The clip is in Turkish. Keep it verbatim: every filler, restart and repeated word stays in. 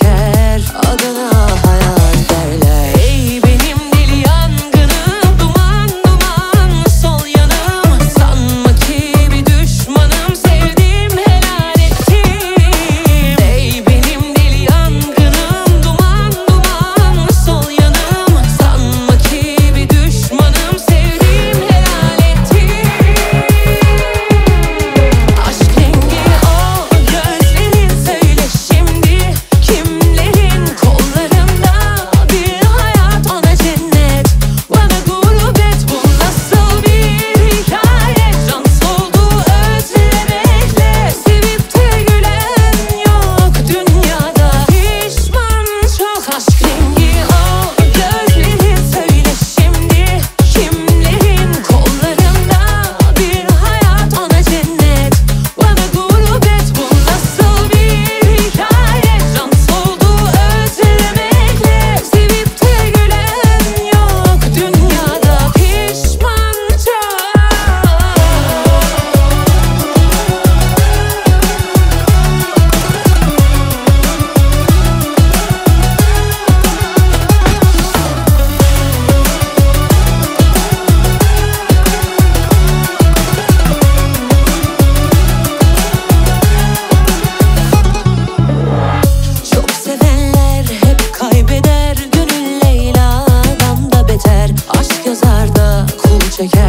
çeker, adına hayat derler. Ey benim deli yangınım, duman duman sol yanım. Sanma ki bir düşmanım, sevdim helal ettim. Ey benim deli yangınım, duman duman sol yanım. Sanma ki bir düşmanım, sevdim helal ettim. Aşk rengi o gözlerin, söyle şimdi kimlerin kollarında? Bir hayat ona cennet, bana gurbet. Bu nasıl bir hikaye? Can soldu özlemekle, sevip de gülen yok dünyada. Pişman çok. Aşk rengi o gözlerin, söyle şimdi kimlerin kollarında? Bir hayat ona cennet, bana gurbet. Bu nasıl bir hikaye? Can soldu özlemekle, sevip de gülen yok dünyada. Pişman çok. Çok sevenler hep kaybeder, gönül Leyla'dan da beter. Aşk yazar da kul çeker.